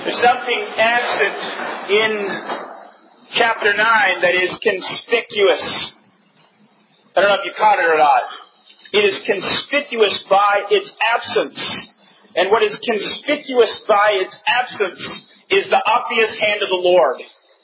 There's something absent in chapter 9 that is conspicuous. I don't know if you caught it or not. It is conspicuous by its absence. And what is conspicuous by its absence is the obvious hand of the Lord.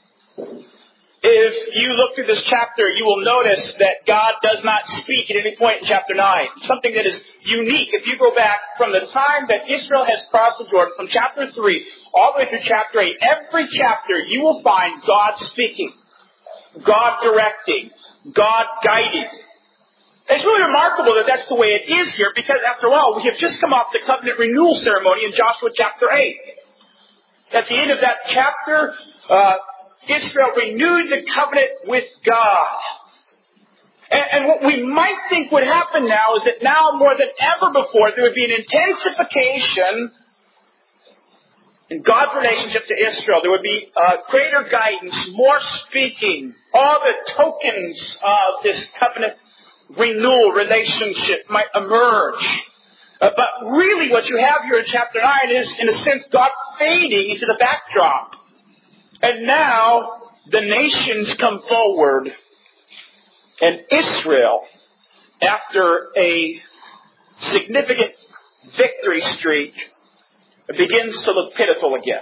If you look through this chapter, you will notice that God does not speak at any point in chapter 9. Something that is unique. If you go back from the time that Israel has crossed the Jordan, from chapter 3 all the way through chapter 8, every chapter you will find God speaking, God directing, God guiding. It's really remarkable that that's the way it is here, because after all, we have just come off the covenant renewal ceremony in Joshua chapter 8. At the end of that chapter, Israel renewed the covenant with God. And what we might think would happen now is that now more than ever before, there would be an intensification in God's relationship to Israel. There would be greater guidance, more speaking, all the tokens of this covenant renewal relationship might emerge. But really what you have here in chapter 9 is, in a sense, God fading into the backdrop. And now the nations come forward. And Israel, after a significant victory streak, begins to look pitiful again.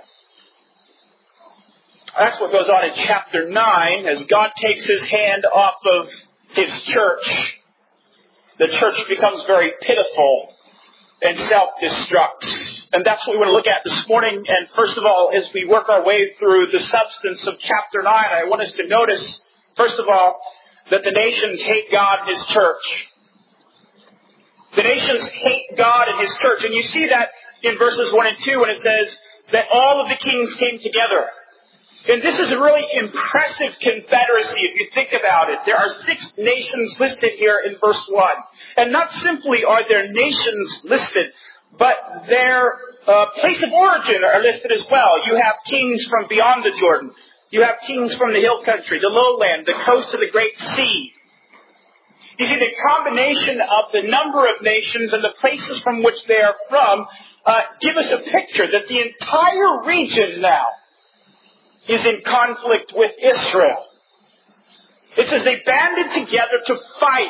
That's what goes on in chapter 9 as God takes His hand off of His church. The church becomes very pitiful and self-destructs. And that's what we want to look at this morning. And first of all, as we work our way through the substance of chapter 9, I want us to notice, first of all, that the nations hate God and His church. The nations hate God and His church. And you see that in verses 1 and 2 when it says that all of the kings came together. And this is a really impressive confederacy if you think about it. There are 6 nations listed here in verse 1. And not simply are there nations listed, but their place of origin are listed as well. You have kings from beyond the Jordan. You have kings from the hill country, the lowland, the coast of the great sea. You see, the combination of the number of nations and the places from which they are from give us a picture that the entire region now is in conflict with Israel. It says they banded together to fight.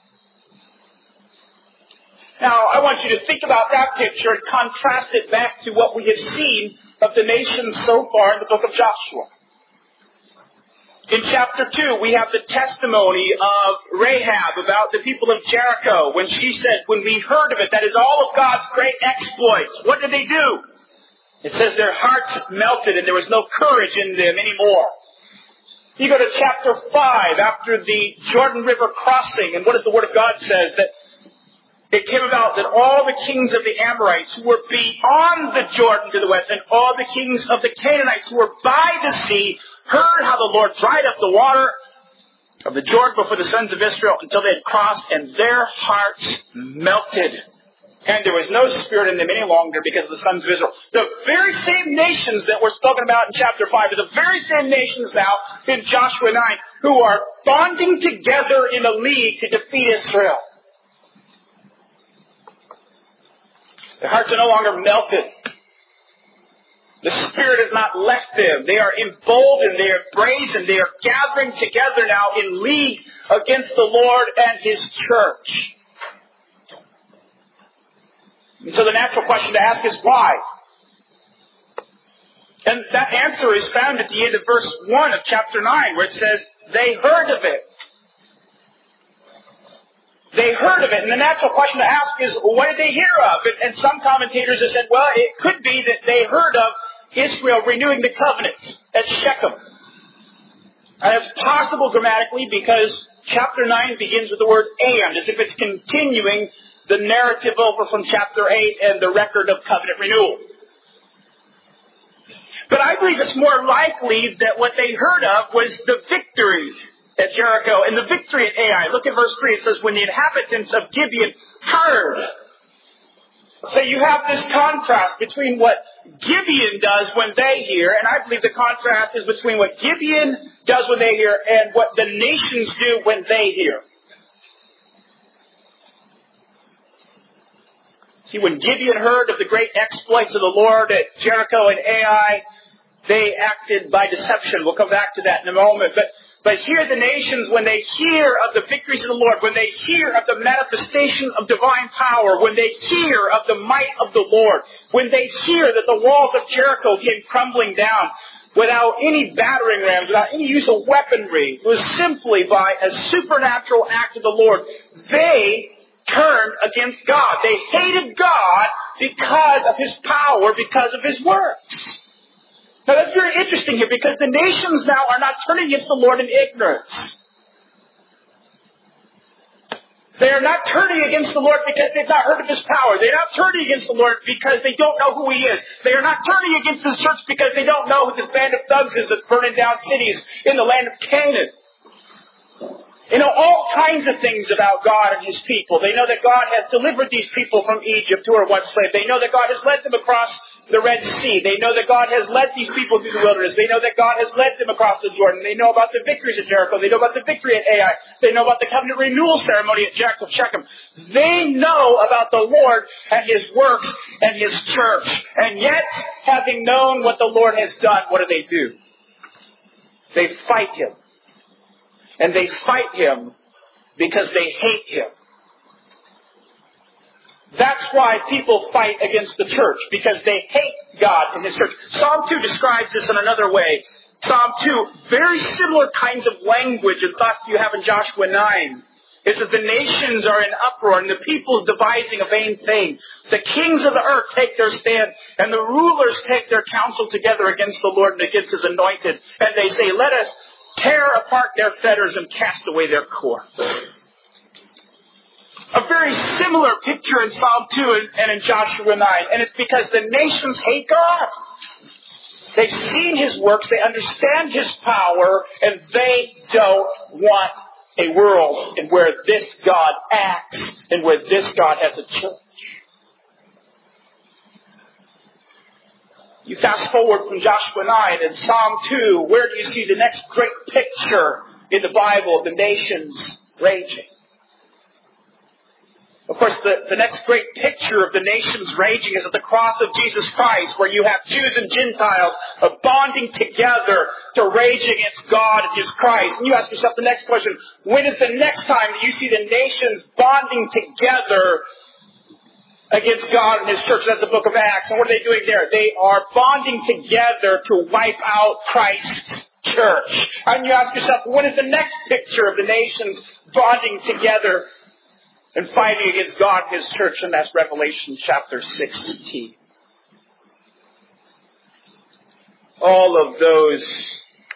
Now, I want you to think about that picture and contrast it back to what we have seen of the nations so far in the book of Joshua. In chapter 2, we have the testimony of Rahab about the people of Jericho when she said, when we heard of it, that is all of God's great exploits. What did they do? It says their hearts melted and there was no courage in them anymore. You go to chapter 5 after the Jordan River crossing, and what does the Word of God says? That it came about that all the kings of the Amorites who were beyond the Jordan to the west, and all the kings of the Canaanites who were by the sea, heard how the Lord dried up the water of the Jordan before the sons of Israel until they had crossed, and their hearts melted. And there was no spirit in them any longer because of the sons of Israel. The very same nations that were spoken about in chapter 5 are the very same nations now in Joshua 9 who are bonding together in a league to defeat Israel. Their hearts are no longer melted. The Spirit has not left them. They are emboldened. They are brazen. They are gathering together now in league against the Lord and His church. And so the natural question to ask is why? And that answer is found at the end of verse 1 of chapter 9 where it says, they heard of it. They heard of it. And the natural question to ask is, what did they hear of? And some commentators have said, well, it could be that they heard of Israel renewing the covenant at Shechem. And it's possible grammatically because chapter 9 begins with the word and, as if it's continuing the narrative over from chapter 8 and the record of covenant renewal. But I believe it's more likely that what they heard of was the victory at Jericho and the victory at Ai. Look at verse 3. It says, when the inhabitants of Gibeon heard. So you have this contrast between what Gibeon does when they hear, and I believe the contrast is between what Gibeon does when they hear and what the nations do when they hear. See, when Gideon heard of the great exploits of the Lord at Jericho and Ai, they acted by deception. We'll come back to that in a moment. But here the nations, when they hear of the victories of the Lord, when they hear of the manifestation of divine power, when they hear of the might of the Lord, when they hear that the walls of Jericho came crumbling down without any battering rams, without any use of weaponry, it was simply by a supernatural act of the Lord, they turned against God. They hated God because of His power, because of His works. Now that's very interesting here, because the nations now are not turning against the Lord in ignorance. They are not turning against the Lord because they've not heard of His power. They're not turning against the Lord because they don't know who He is. They are not turning against His church because they don't know who this band of thugs is that's burning down cities in the land of Canaan. They know all kinds of things about God and His people. They know that God has delivered these people from Egypt who were once slaves. They know that God has led them across the Red Sea. They know that God has led these people through the wilderness. They know that God has led them across the Jordan. They know about the victories at Jericho. They know about the victory at Ai. They know about the covenant renewal ceremony at Shechem. They know about the Lord and His works and His church. And yet, having known what the Lord has done, what do? They fight Him. And they fight Him because they hate Him. That's why people fight against the church, because they hate God and His church. Psalm 2 describes this in another way. Psalm 2, very similar kinds of language and thoughts you have in Joshua 9. It says the nations are in uproar and the peoples devising a vain thing. The kings of the earth take their stand and the rulers take their counsel together against the Lord and against His anointed. And they say, let us tear apart their fetters and cast away their cords. A very similar picture in Psalm 2 and in Joshua 9. And it's because the nations hate God. They've seen His works, they understand His power, and they don't want a world in where this God acts and where this God has a church. You fast forward from Joshua 9 and Psalm 2, where do you see the next great picture in the Bible of the nations raging? Of course, the next great picture of the nations raging is at the cross of Jesus Christ, where you have Jews and Gentiles bonding together to rage against God and His Christ. And you ask yourself the next question, when is the next time that you see the nations bonding together against God and His church? That's the book of Acts. And what are they doing there? They are bonding together to wipe out Christ's church. And you ask yourself, when is the next picture of the nations bonding together and fighting against God and His church? And that's Revelation chapter 16. All of those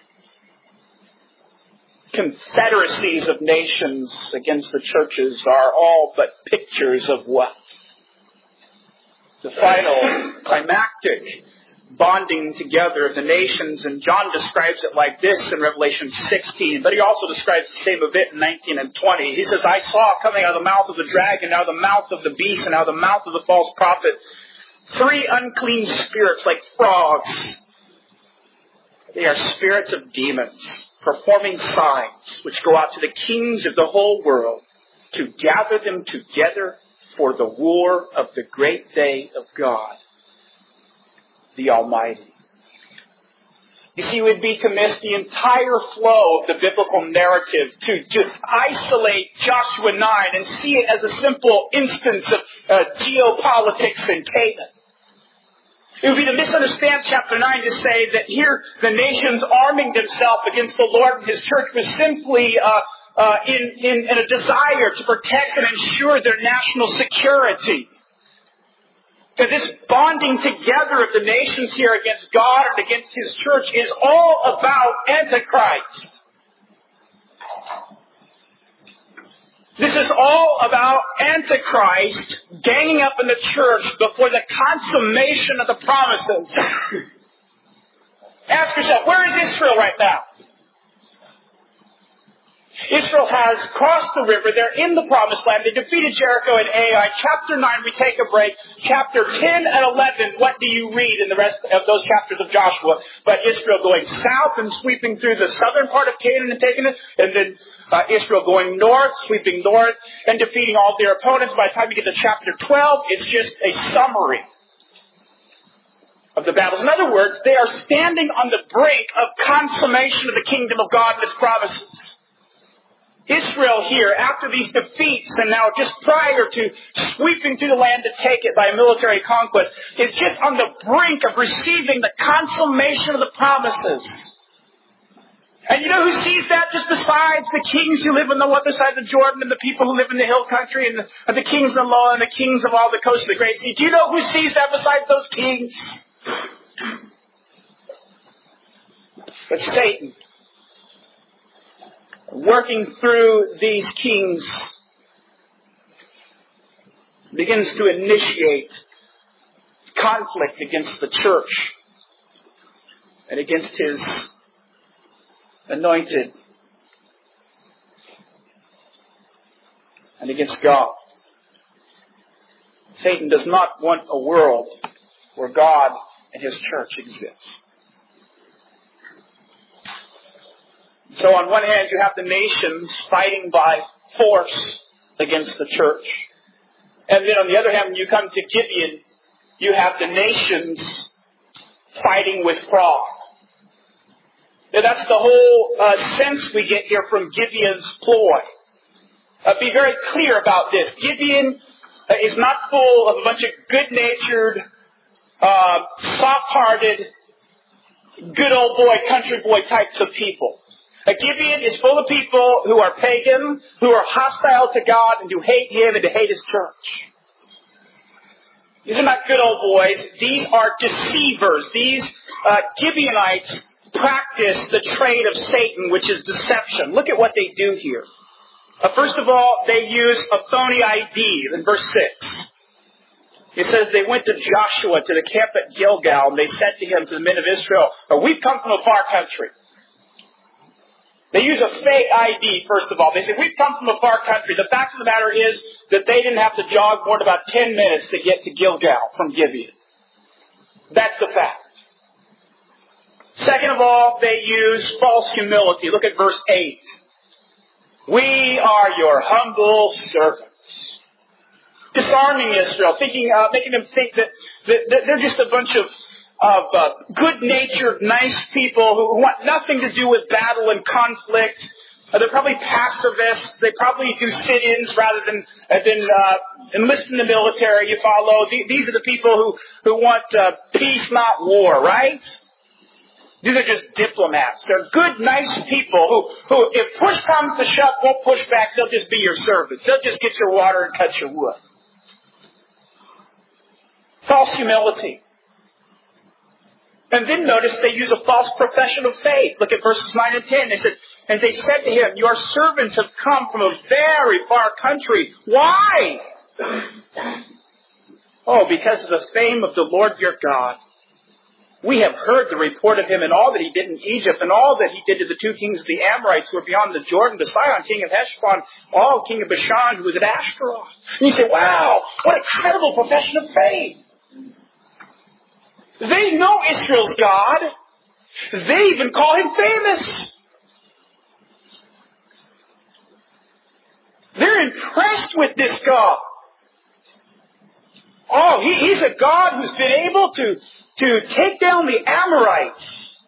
confederacies of nations against the churches are all but pictures of what? The final climactic bonding together of the nations. And John describes it like this in Revelation 16. But he also describes the same event in 19 and 20. He says, I saw coming out of the mouth of the dragon, out of the mouth of the beast, and out of the mouth of the false prophet, 3 unclean spirits like frogs. They are spirits of demons, performing signs, which go out to the kings of the whole world to gather them together for the war of the great day of God, the Almighty. You see, we'd be to miss the entire flow of the biblical narrative to isolate Joshua 9 and see it as a simple instance of geopolitics in Canaan. It would be to misunderstand chapter 9 to say that here the nations arming themselves against the Lord and His church was simply in a desire to protect and ensure their national security. That this bonding together of the nations here against God and against His church is all about Antichrist. This is all about Antichrist ganging up in the church before the consummation of the promises. Ask yourself, where is Israel right now? Israel has crossed the river. They're in the promised land. They defeated Jericho and Ai. Chapter 9, we take a break. Chapter 10 and 11, what do you read in the rest of those chapters of Joshua? But Israel going south and sweeping through the southern part of Canaan and taking it. And then Israel going north, sweeping north, and defeating all their opponents. By the time you get to chapter 12, it's just a summary of the battles. In other words, they are standing on the brink of consummation of the kingdom of God and its promises. Israel here, after these defeats, and now just prior to sweeping through the land to take it by a military conquest, is just on the brink of receiving the consummation of the promises. And you know who sees that just besides the kings who live on the other side of the Jordan and the people who live in the hill country and the kings of the law and the kings of all the coast of the Great Sea? Do you know who sees that besides those kings? But Satan, working through these kings, begins to initiate conflict against the church and against his anointed and against God. Satan does not want a world where God and his church exists. So on one hand, you have the nations fighting by force against the church. And then on the other hand, when you come to Gibeon, you have the nations fighting with fraud. Now, that's the whole sense we get here from Gibeon's ploy. Be very clear about this. Gibeon is not full of a bunch of good-natured, soft-hearted, good old boy, country boy types of people. Gibeon is full of people who are pagan, who are hostile to God, and who hate Him and to hate His church. These are not good old boys. These are deceivers. These Gibeonites practice the trade of Satan, which is deception. Look at what they do here. First of all, they use a phony ID in verse 6. It says they went to Joshua to the camp at Gilgal, and they said to him, to the men of Israel, "We've come from a far country." They use a fake ID, first of all. They say, "We've come from a far country." The fact of the matter is that they didn't have to jog more than about 10 minutes to get to Gilgal from Gibeon. That's the fact. Second of all, they use false humility. Look at verse 8. "We are your humble servants." Disarming Israel, making them think that they're just a bunch of good-natured, nice people who want nothing to do with battle and conflict. They're probably pacifists. They probably do sit-ins rather than enlist in the military. You follow? These are the people who want peace, not war, right? These are just diplomats. They're good, nice people who, if push comes to shove, won't push back. They'll just be your servants. They'll just get your water and cut your wood. False humility. And then notice they use a false profession of faith. Look at verses 9 and 10. They said, "And they said to him, 'Your servants have come from a very far country.' Why?" "Oh, because of the fame of the Lord your God. We have heard the report of him and all that he did in Egypt and all that he did to the two kings of the Amorites who were beyond the Jordan, to Sihon, king of Heshbon, all king of Bashan, who was at Ashtaroth." And you say, wow, what a credible profession of faith. They know Israel's God. They even call him famous. They're impressed with this God. Oh, he's a God who's been able to take down the Amorites.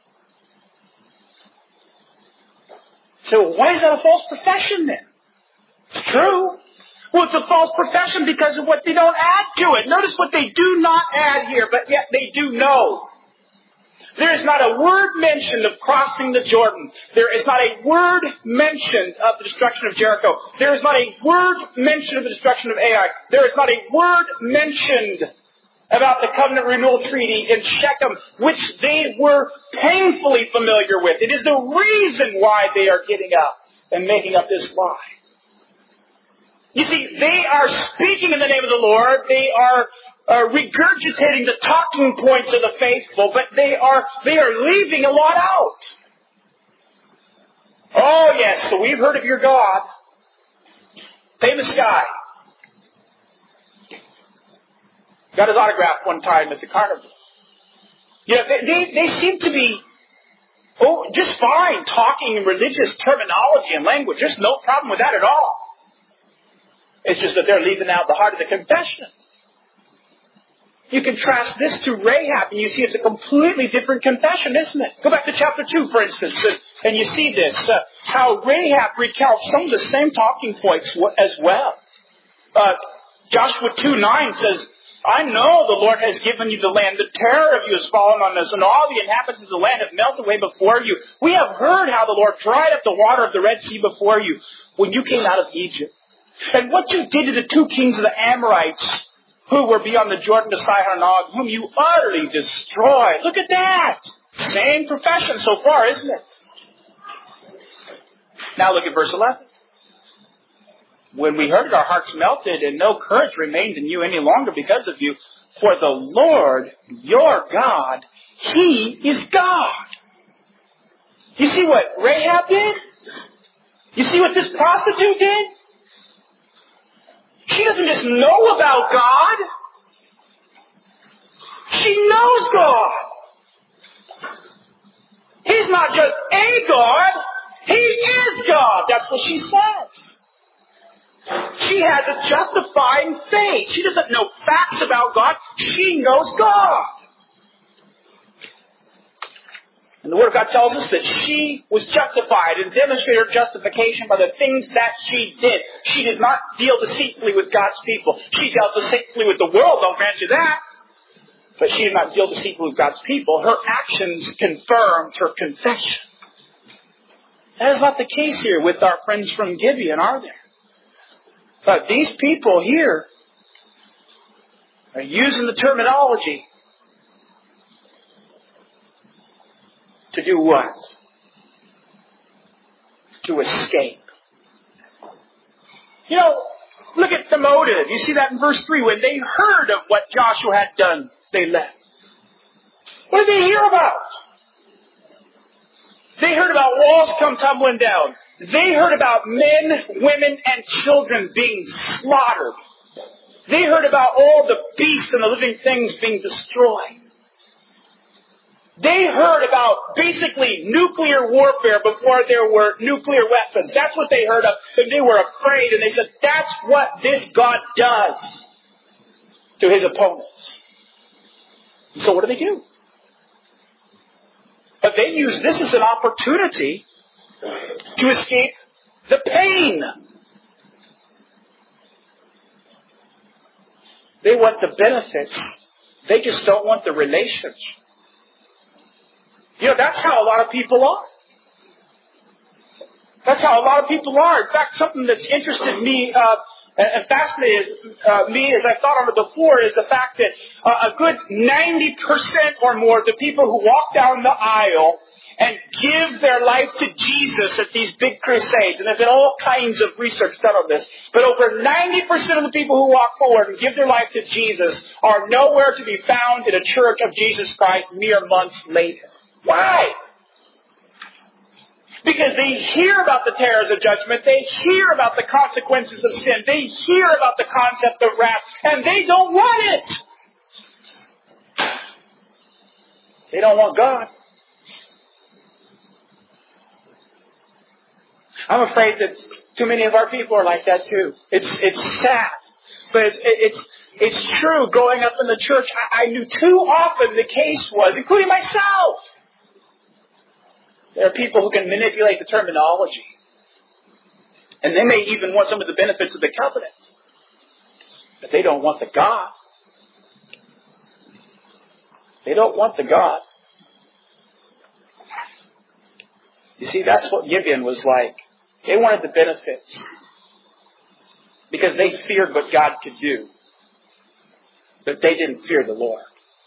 So why is that a false profession then? It's true. Well, it's a false profession because of what they don't add to it. Notice what they do not add here, but yet they do know. There is not a word mentioned of crossing the Jordan. There is not a word mentioned of the destruction of Jericho. There is not a word mentioned of the destruction of Ai. There is not a word mentioned about the covenant renewal treaty in Shechem, which they were painfully familiar with. It is the reason why they are getting up and making up this lie. You see, they are speaking in the name of the Lord. They are regurgitating the talking points of the faithful, but they are leaving a lot out. Oh, yes, so we've heard of your God. Famous guy. Got his autograph one time at the carnival. They seem to be just fine talking in religious terminology and language. There's no problem with that at all. It's just that they're leaving out the heart of the confession. You contrast this to Rahab, and you see it's a completely different confession, isn't it? Go back to chapter 2, for instance, and you see this, how Rahab recounts some of the same talking points as well. Joshua 2:9 says, I know the Lord has given you the land. The terror of you has fallen on us, and all the inhabitants of the land have melted away before you. We have heard how the Lord dried up the water of the Red Sea before you when you came out of Egypt. And what you did to the 2 kings of the Amorites who were beyond the Jordan to Sihon and Og, whom you utterly destroyed. Look at that. Same profession so far, isn't it? Now look at verse 11. When we heard it, our hearts melted, and no courage remained in you any longer because of you. For the Lord, your God, He is God. You see what Rahab did? You see what this prostitute did? She doesn't just know about God. She knows God. He's not just a God. He is God. That's what she says. She has a justifying faith. She doesn't know facts about God. She knows God. And the Word of God tells us that she was justified and demonstrated her justification by the things that she did. She did not deal deceitfully with God's people. She dealt deceitfully with the world, I'll grant you that. But she did not deal deceitfully with God's people. Her actions confirmed her confession. That is not the case here with our friends from Gibeon, are there? But these people here are using the terminology to do what? To escape. You know, look at the motive. You see that in verse 3. When they heard of what Joshua had done, they left. What did they hear about? They heard about walls come tumbling down. They heard about men, women, and children being slaughtered. They heard about all the beasts and the living things being destroyed. They heard about basically nuclear warfare before there were nuclear weapons. That's what they heard of. And they were afraid, and they said, that's what this God does to His opponents. So what do? But they use this as an opportunity to escape the pain. They want the benefits. They just don't want the relationship. You know, that's how a lot of people are. That's how a lot of people are. In fact, something that's interested me and fascinated me, as I've thought on it before, is the fact that a good 90% or more of the people who walk down the aisle and give their life to Jesus at these big crusades, and there's been all kinds of research done on this, but over 90% of the people who walk forward and give their life to Jesus are nowhere to be found in a church of Jesus Christ mere months later. Why? Because they hear about the terrors of judgment, they hear about the consequences of sin, they hear about the concept of wrath, and they don't want it. They don't want God. I'm afraid that too many of our people are like that too. It's sad, but it's true. Growing up in the church, I knew too often the case was, including myself. There are people who can manipulate the terminology, and they may even want some of the benefits of the covenant, but they don't want the God. They don't want the God. You see, that's what Gibeon was like. They wanted the benefits because they feared what God could do, but they didn't fear the Lord.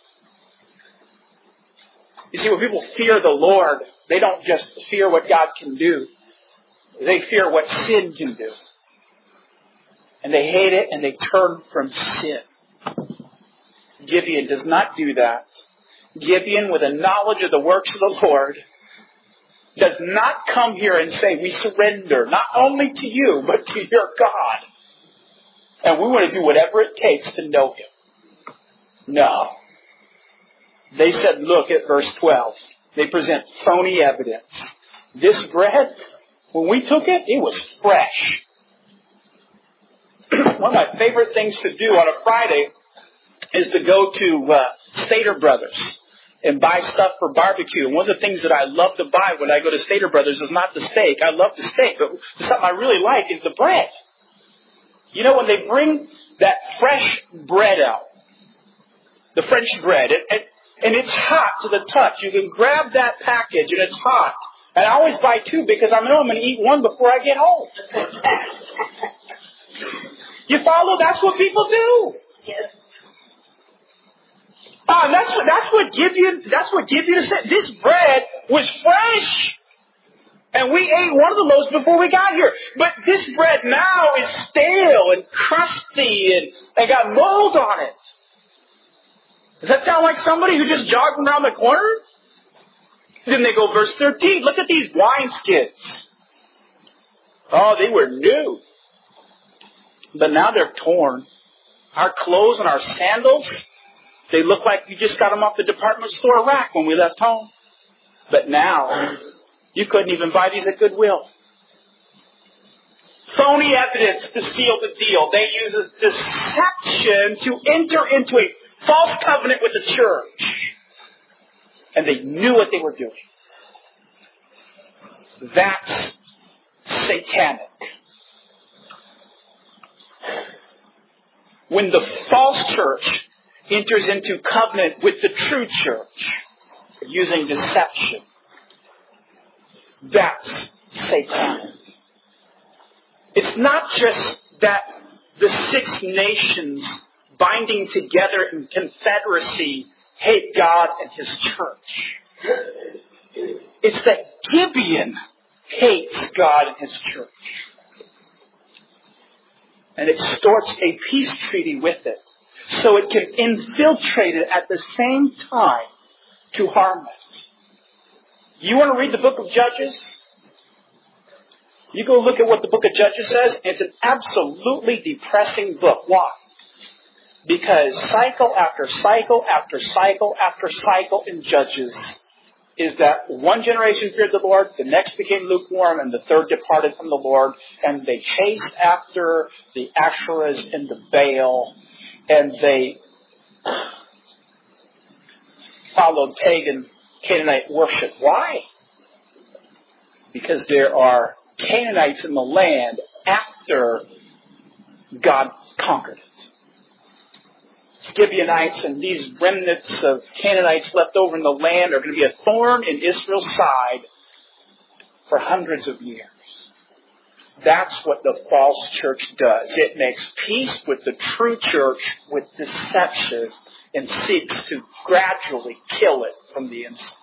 You see, when people fear the Lord, they don't just fear what God can do. They fear what sin can do. And they hate it and they turn from sin. Gibeon does not do that. Gibeon, with a knowledge of the works of the Lord, does not come here and say, we surrender not only to you, but to your God. And we want to do whatever it takes to know Him. No. They said, look at verse 12. They present phony evidence. This bread, when we took it, it was fresh. One of my favorite things to do on a Friday is to go to Stater Brothers and buy stuff for barbecue. And one of the things that I love to buy when I go to Stater Brothers is not the steak. I love the steak, but something I really like is the bread. You know, when they bring that fresh bread out, the French bread, and it's hot to the touch. You can grab that package and it's hot. And I always buy two because I know I'm going to eat one before I get home. You follow? That's what people do. Yes. That's what Gibeon said. This bread was fresh. And we ate one of the loaves before we got here. But this bread now is stale and crusty and got mold on it. Does that sound like somebody who just jogged around the corner? Then they go verse 13. Look at these wineskins. Oh, they were new. But now they're torn. Our clothes and our sandals, they look like you just got them off the department store rack when we left home. But now, you couldn't even buy these at Goodwill. Phony evidence to seal the deal. They use deception to enter into a false covenant with the church. And they knew what they were doing. That's satanic. When the false church enters into covenant with the true church using deception, that's satanic. It's not just that the 6 nations binding together in confederacy hate God and His church. It's that Gibeon hates God and His church. And extorts a peace treaty with it, so it can infiltrate it at the same time to harm it. You want to read the book of Judges? You go look at what the book of Judges says. It's an absolutely depressing book. Why? Because cycle after cycle after cycle after cycle in Judges is that one generation feared the Lord, the next became lukewarm, and the third departed from the Lord. And they chased after the Asherahs and the Baal, and they followed pagan Canaanite worship. Why? Because there are Canaanites in the land after God conquered it. Gibeonites and these remnants of Canaanites left over in the land are going to be a thorn in Israel's side for hundreds of years. That's what the false church does. It makes peace with the true church with deception and seeks to gradually kill it from the inside.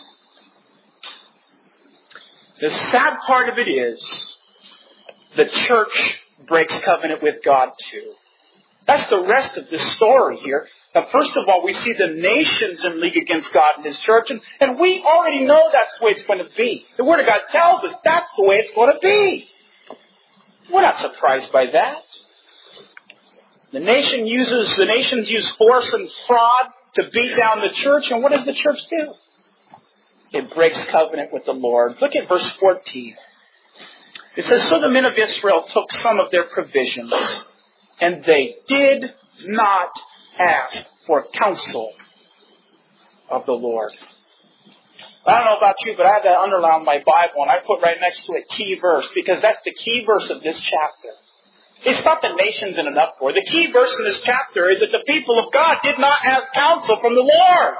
The sad part of it is the church breaks covenant with God too. That's the rest of the story here. Now, first of all, we see the nations in league against God and His church, and we already know that's the way it's going to be. The Word of God tells us that's the way it's going to be. We're not surprised by that. The nations use force and fraud to beat down the church, and what does the church do? It breaks covenant with the Lord. Look at verse 14. It says, so the men of Israel took some of their provisions, and they did not ask for counsel of the Lord. I don't know about you, but I have that underlined in my Bible, and I put right next to it key verse, because that's the key verse of this chapter. It's not the nations in an uproar. The key verse in this chapter is that the people of God did not ask counsel from the Lord.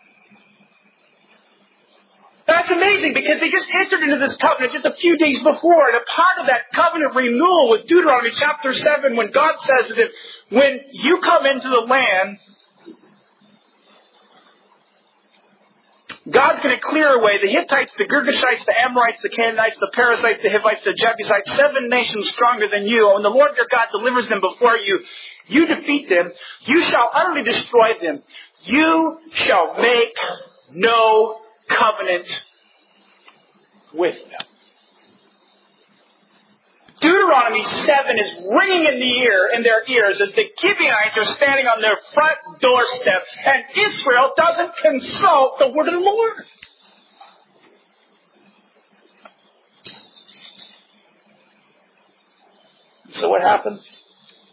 That's amazing because they just entered into this covenant just a few days before. And a part of that covenant renewal was Deuteronomy chapter 7 when God says that when you come into the land, God's going to clear away the Hittites, the Girgashites, the Amorites, the Canaanites, the Perizzites, the Hivites, the Jebusites, 7 nations stronger than you. And the Lord your God delivers them before you. You defeat them. You shall utterly destroy them. You shall make no covenant with them. Deuteronomy 7 is ringing in their ears as the Gibeonites are standing on their front doorstep, and Israel doesn't consult the word of the Lord. So what happens?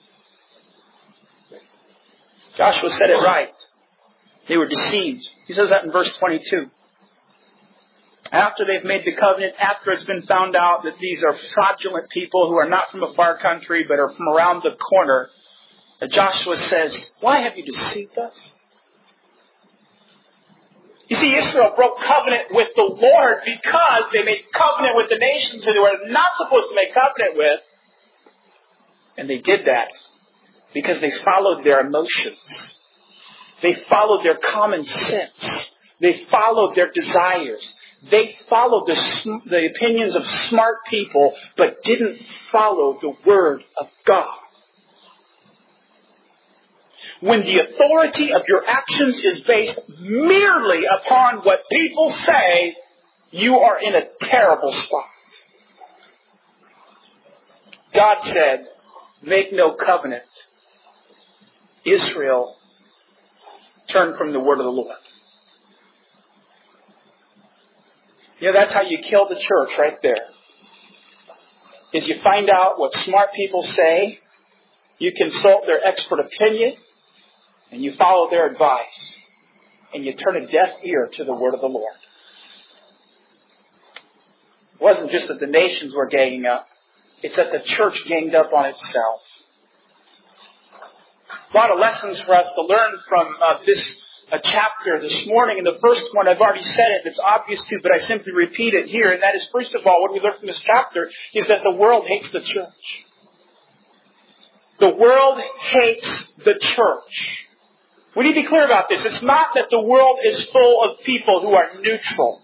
Joshua said it right. They were deceived. He says that in verse 22. After they've made the covenant, after it's been found out that these are fraudulent people who are not from a far country but are from around the corner, Joshua says, why have you deceived us? You see, Israel broke covenant with the Lord because they made covenant with the nations who they were not supposed to make covenant with. And they did that because they followed their emotions. They followed their common sense. They followed their desires. They followed the opinions of smart people, but didn't follow the Word of God. When the authority of your actions is based merely upon what people say, you are in a terrible spot. God said, make no covenant. Israel turned from the word of the Lord. Yeah, that's how you kill the church right there. Is you find out what smart people say, you consult their expert opinion, and you follow their advice, and you turn a deaf ear to the word of the Lord. It wasn't just that the nations were ganging up, it's that the church ganged up on itself. A lot of lessons for us to learn from this chapter this morning. And the first one, I've already said it, it's obvious to, but I simply repeat it here. And that is, first of all, what we learn from this chapter is that the world hates the church. The world hates the church. We need to be clear about this. It's not that the world is full of people who are neutral.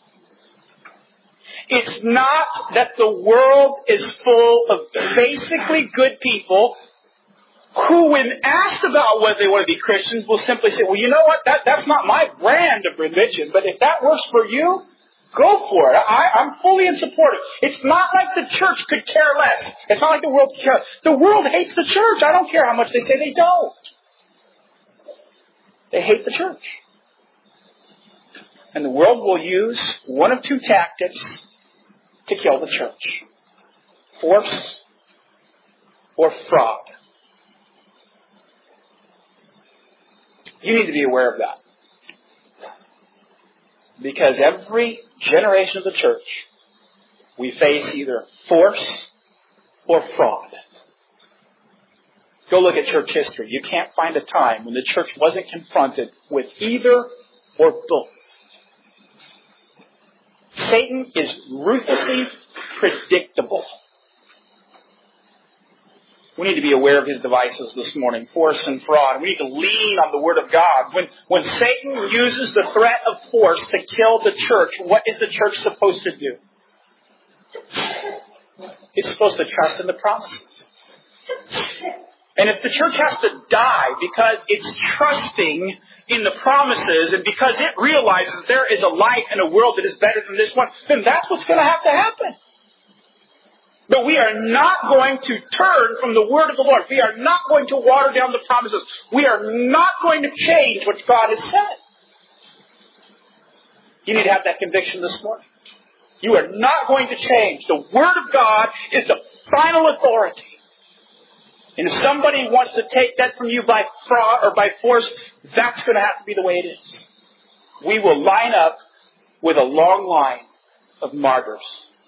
It's not that the world is full of basically good people who, when asked about whether they want to be Christians, will simply say, well, you know what? That's not my brand of religion, but if that works for you, go for it. I'm fully in support of it. It's not like the church could care less. It's not like the world could care less. The world hates the church. I don't care how much they say they don't. They hate the church. And the world will use one of two tactics to kill the church. Force or fraud. You need to be aware of that. Because every generation of the church, we face either force or fraud. Go look at church history. You can't find a time when the church wasn't confronted with either or both. Satan is ruthlessly predictable. We need to be aware of his devices this morning, force and fraud. We need to lean on the Word of God. When Satan uses the threat of force to kill the church, what is the church supposed to do? It's supposed to trust in the promises. And if the church has to die because it's trusting in the promises and because it realizes there is a life and a world that is better than this one, then that's what's going to happen. But we are not going to turn from the word of the Lord. We are not going to water down the promises. We are not going to change what God has said. You need to have that conviction this morning. You are not going to change. The word of God is the final authority. And if somebody wants to take that from you by fraud or by force, that's going to have to be the way it is. We will line up with a long line of martyrs.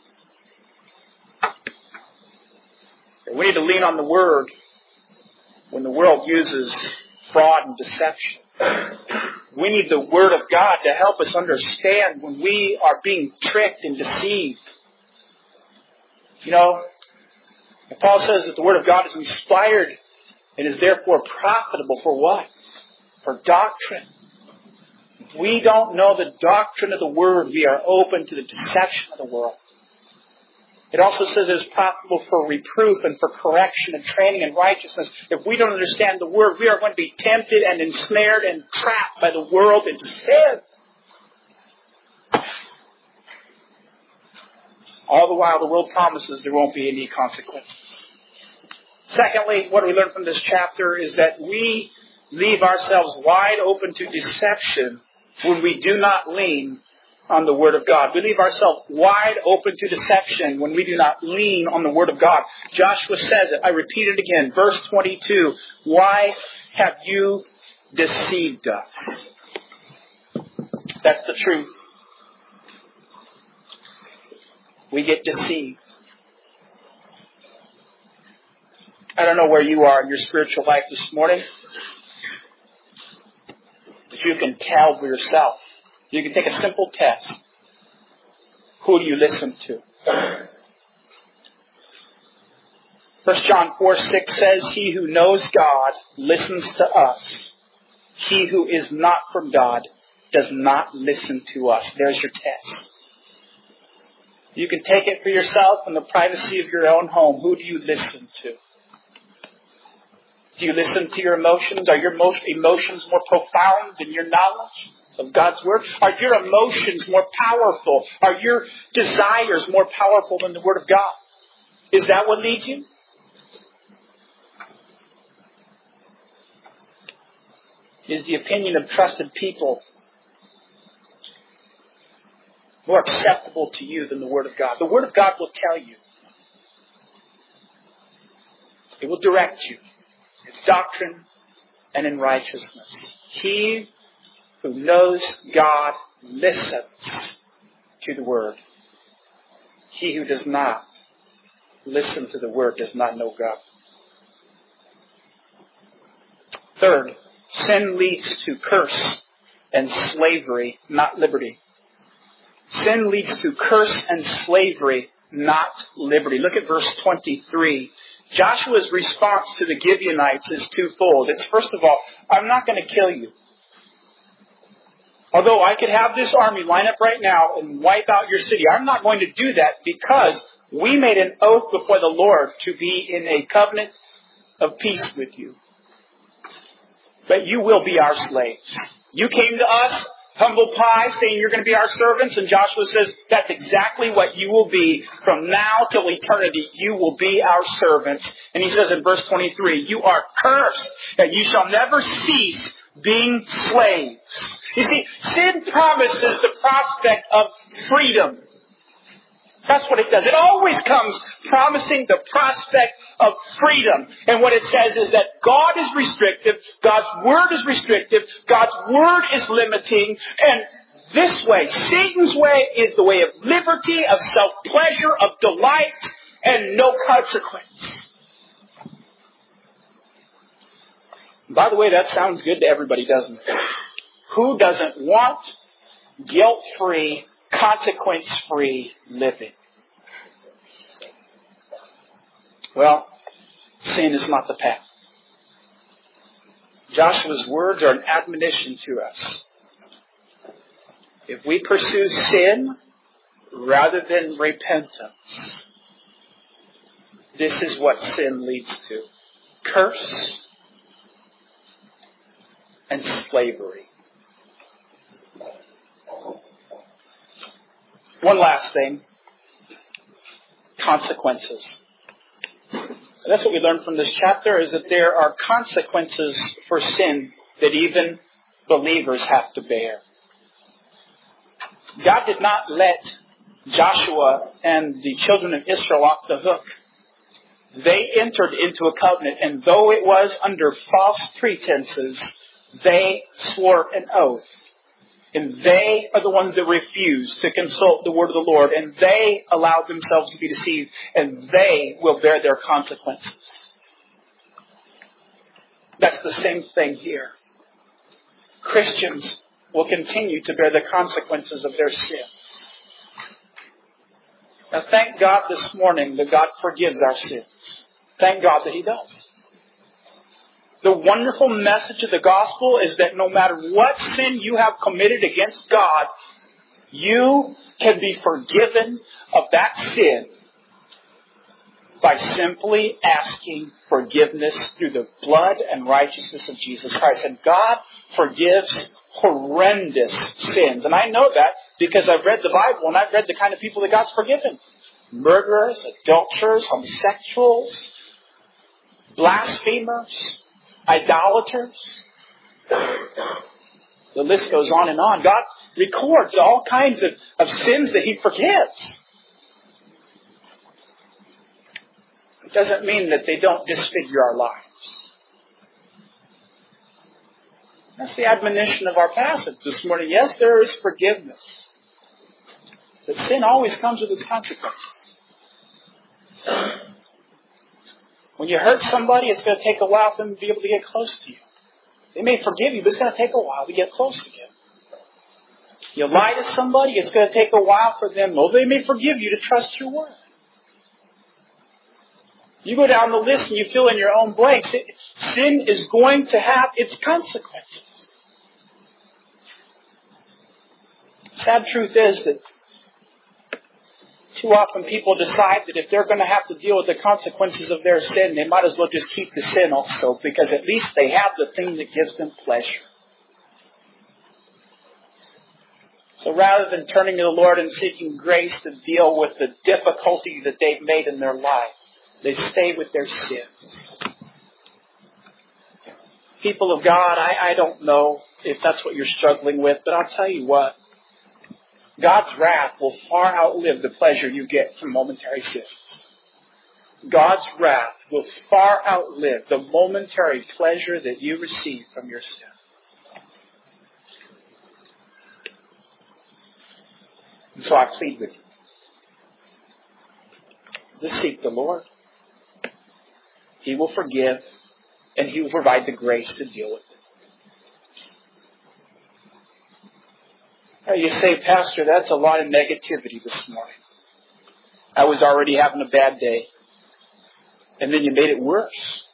We need to lean on the Word when the world uses fraud and deception. We need the Word of God to help us understand when we are being tricked and deceived. You know, Paul says that the Word of God is inspired and is therefore profitable for what? For doctrine. If we don't know the doctrine of the Word, we are open to the deception of the world. It also says it is profitable for reproof and for correction and training in righteousness. If we don't understand the Word, we are going to be tempted and ensnared and trapped by the world into sin. All the while the world promises there won't be any consequences. Secondly, what we learn from this chapter is that we leave ourselves wide open to deception when we do not lean on the Word of God. We leave ourselves wide open to deception when we do not lean on the Word of God. Joshua says it. I repeat it again. Verse 22. Why have you deceived us? That's the truth. We get deceived. I don't know where you are in your spiritual life this morning, but you can tell for yourself. You can take a simple test. Who do you listen to? 1 John 4:6 says, He who knows God listens to us. He who is not from God does not listen to us. There's your test. You can take it for yourself in the privacy of your own home. Who do you listen to? Do you listen to your emotions? Are your emotions more profound than your knowledge of God's Word? Are your emotions more powerful? Are your desires more powerful than the Word of God? Is that what leads you? Is the opinion of trusted people more acceptable to you than the Word of God? The Word of God will tell you. It will direct you in doctrine and in righteousness. He who knows God listens to the Word. He who does not listen to the Word does not know God. Third, sin leads to curse and slavery, not liberty. Sin leads to curse and slavery, not liberty. Look at verse 23. Joshua's response to the Gibeonites is twofold. It's first of all, I'm not going to kill you. Although I could have this army line up right now and wipe out your city, I'm not going to do that because we made an oath before the Lord to be in a covenant of peace with you. But you will be our slaves. You came to us, humble pie, saying you're going to be our servants. And Joshua says, that's exactly what you will be. From now till eternity, you will be our servants. And he says in verse 23, you are cursed, and you shall never cease being slaves. You see, sin promises the prospect of freedom. That's what it does. It always comes promising the prospect of freedom. And what it says is that God is restrictive, God's Word is restrictive, God's Word is limiting, and this way, Satan's way, is the way of liberty, of self-pleasure, of delight, and no consequence. By the way, that sounds good to everybody, doesn't it? Who doesn't want guilt-free, consequence-free living? Well, sin is not the path. Joshua's words are an admonition to us. If we pursue sin rather than repentance, this is what sin leads to. Curse and slavery. One last thing. Consequences. And that's what we learn from this chapter, is that there are consequences for sin that even believers have to bear. God did not let Joshua and the children of Israel off the hook. They entered into a covenant, and though it was under false pretenses, they swore an oath. And they are the ones that refused to consult the word of the Lord. And they allowed themselves to be deceived. And they will bear their consequences. That's the same thing here. Christians will continue to bear the consequences of their sin. Now thank God this morning that God forgives our sins. Thank God that He does. The wonderful message of the gospel is that no matter what sin you have committed against God, you can be forgiven of that sin by simply asking forgiveness through the blood and righteousness of Jesus Christ. And God forgives horrendous sins. And I know that because I've read the Bible and I've read the kind of people that God's forgiven. murderers, adulterers, homosexuals, blasphemers, idolaters. The list goes on and on. God records all kinds of sins that He forgives. It doesn't mean that they don't disfigure our lives. That's the admonition of our passage this morning. Yes, there is forgiveness. But sin always comes with its consequences. When you hurt somebody, it's going to take a while for them to be able to get close to you. They may forgive you, but it's going to take a while to get close again. You lie to somebody, it's going to take a while for them, though they may forgive you, to trust your word. You go down the list and you fill in your own blanks. Sin is going to have its consequences. Sad truth is that too often people decide that if they're going to have to deal with the consequences of their sin, they might as well just keep the sin also, because at least they have the thing that gives them pleasure. So rather than turning to the Lord and seeking grace to deal with the difficulty that they've made in their life, they stay with their sins. People of God, I don't know if that's what you're struggling with, but I'll tell you what. God's wrath will far outlive the pleasure you get from momentary sins. God's wrath will far outlive the momentary pleasure that you receive from your sin. And so I plead with you. Just seek the Lord. He will forgive, and He will provide the grace to deal with it. You say, Pastor, that's a lot of negativity this morning. I was already having a bad day. And then you made it worse.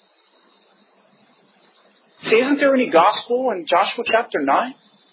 See, isn't there any gospel in Joshua chapter 9?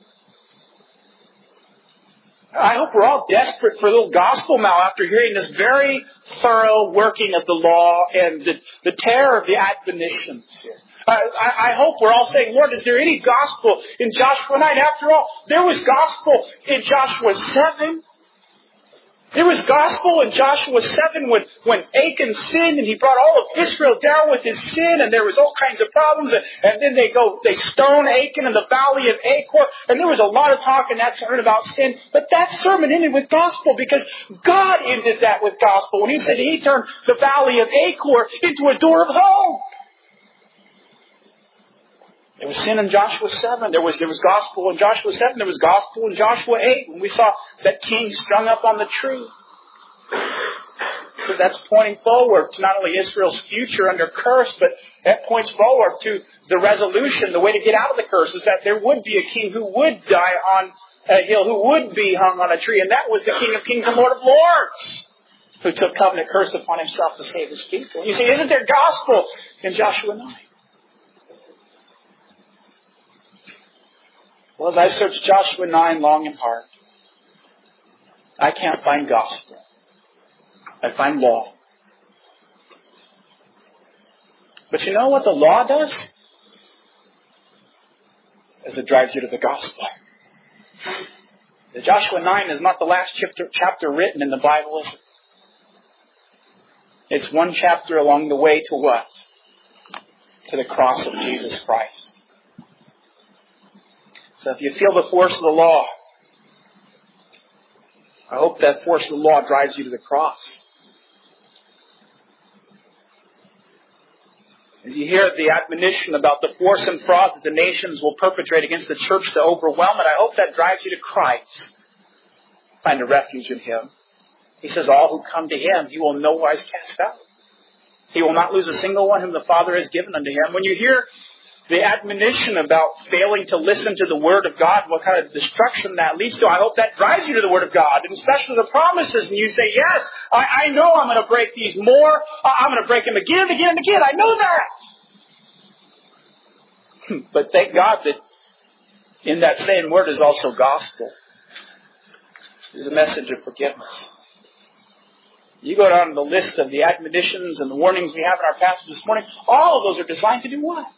I hope we're all desperate for a little gospel now after hearing this very thorough working of the law and the terror of the admonitions here. I hope we're all saying, Lord, is there any gospel in Joshua 9? After all, there was gospel in Joshua 7. There was gospel in Joshua 7 when Achan sinned and he brought all of Israel down with his sin, and there was all kinds of problems, and then they stone Achan in the valley of Achor, and there was a lot of talk in that sermon about sin, but that sermon ended with gospel because God ended that with gospel when He said He turned the valley of Achor into a door of hope. There was sin in Joshua 7. There was gospel in Joshua 7. There was gospel in Joshua 8 when we saw that king strung up on the tree. So that's pointing forward to not only Israel's future under curse, but that points forward to the resolution. The way to get out of the curse is that there would be a king who would die on a hill, who would be hung on a tree. And that was the King of Kings and Lord of Lords, who took covenant curse upon Himself to save His people. You say, isn't there gospel in Joshua 9? Well, as I searched Joshua 9 long and hard, I can't find gospel. I find law. But you know what the law does? Is it drives you to the gospel. The Joshua 9 is not the last chapter written in the Bible, is it? It's one chapter along the way to what? To the cross of Jesus Christ. So if you feel the force of the law, I hope that force of the law drives you to the cross. As you hear the admonition about the force and fraud that the nations will perpetrate against the church to overwhelm it, I hope that drives you to Christ. Find a refuge in Him. He says, all who come to Him, He will no wise cast out. He will not lose a single one whom the Father has given unto Him. When you hear the admonition about failing to listen to the Word of God, what kind of destruction that leads to, I hope that drives you to the Word of God, and especially the promises, and you say, yes, I know I'm going to break these more. I'm going to break them again and again and again. I know that. But thank God that in that same Word is also gospel. There's a message of forgiveness. You go down the list of the admonitions and the warnings we have in our passage this morning, all of those are designed to do what?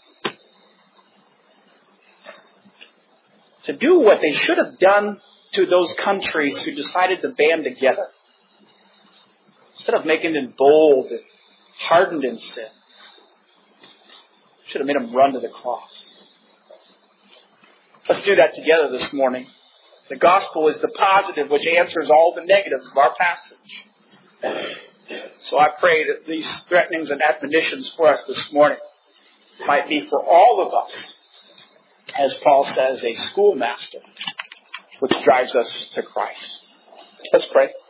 To do what they should have done to those countries who decided to band together. Instead of making them bold and hardened in sin, should have made them run to the cross. Let's do that together this morning. The gospel is the positive which answers all the negatives of our passage. So I pray that these threatenings and admonitions for us this morning might be for all of us, as Paul says, a schoolmaster which drives us to Christ. Let's pray.